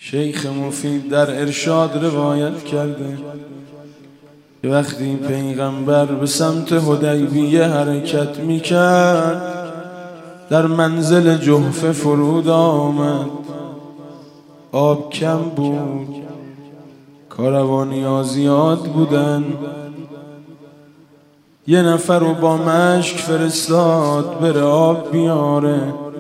شیخ مفید در ارشاد روایت کرده که وقتی پیغمبر به سمت حدیبیه حرکت میکرد در منزل جحفه فرود آمد. آب کم بود، کاروانیا زیاد بودن. یه نفر رو با مشک فرستاد بره آب بیاره.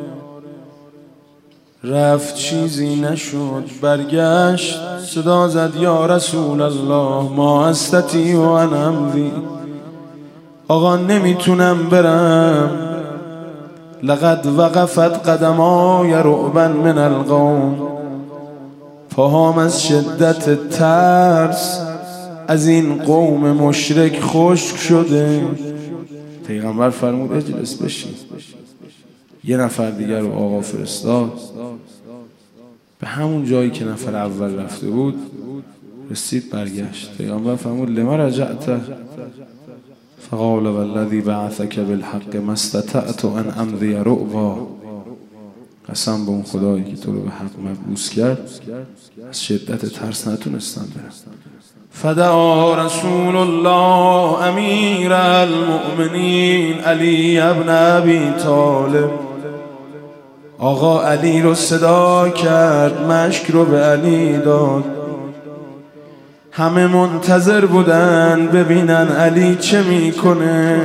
رفت چیزی نشد، برگشت صدا زد یا رسول الله ما استطیع ان امضی. آقا نمیتونم برم، لقد وقفت قدمای رعبا من القوم. پاهام از شدت ترس از این قوم مشرک خشک شده. پیغمبر فرمود اجلس بشین. یه نفر دیگر رو آقا فرستاد به همون جایی که نفر اول رفته بود. رسید برگشت. پیغمبر فرمود لما رجعت؟ فقال والذی بعثک بالحق ما استطعت ان امضی رعبا. قسم به اون خدایی که تو رو به حق مبعوث کرد، از شدت ترس نتونستم برم. فدعا رسول الله امیر المؤمنین علی ابن ابی طالب. آقا علی رو صدا کرد، مشک رو به علی داد. همه منتظر بودن ببینن علی چه میکنه.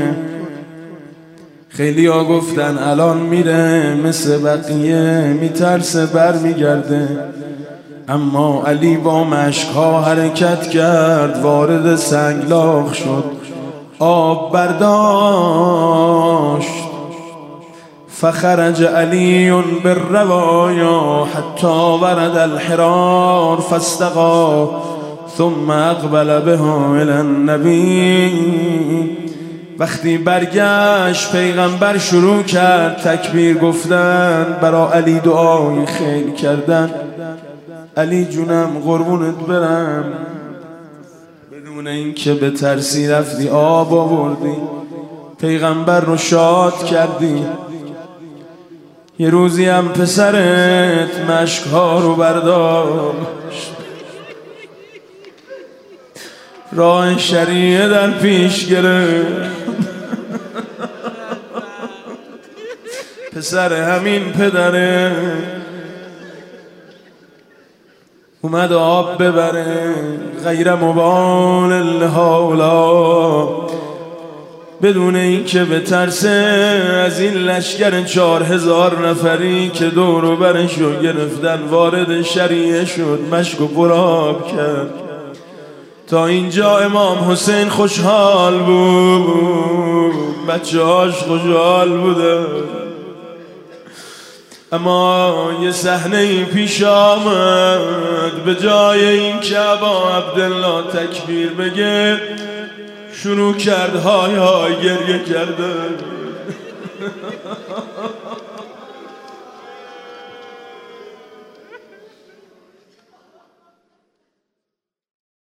خیلی ها گفتن الان میره مثل بقیه میترسه بر میگرده. اما علی با مشکها حرکت کرد، وارد سنگلاخ شد، آب برداشت. فخرج علی بالروایا حتی ورد الحرار فاستقى ثم اقبل بها الى النبی. وقتی برگشت پیغمبر شروع کرد تکبیر گفتن، برا علی دعای خیر کردن. علی جونم قربونت برم، بدون اینکه به ترسی رفتی آب آوردی، پیغمبر رو شاد کردی. یه روزی هم پسرت مشک‌ها رو برداشت، راه شریعه در پیش گرفت. پسر همین پدره اومد آب ببره، غیر مبال الحالا، بدون اینکه به ترسه از این لشکر 4000 نفری که دور و برشو گرفتن وارد شریعه شد. مشک و پرآب کرد. تا اینجا امام حسین خوشحال بود، بچه هاش خوشحال بوده. اما یه صحنه پیش آمد، به جای این که ابا عبدالله تکبیر بگه شروع کرد های های گریه کرده.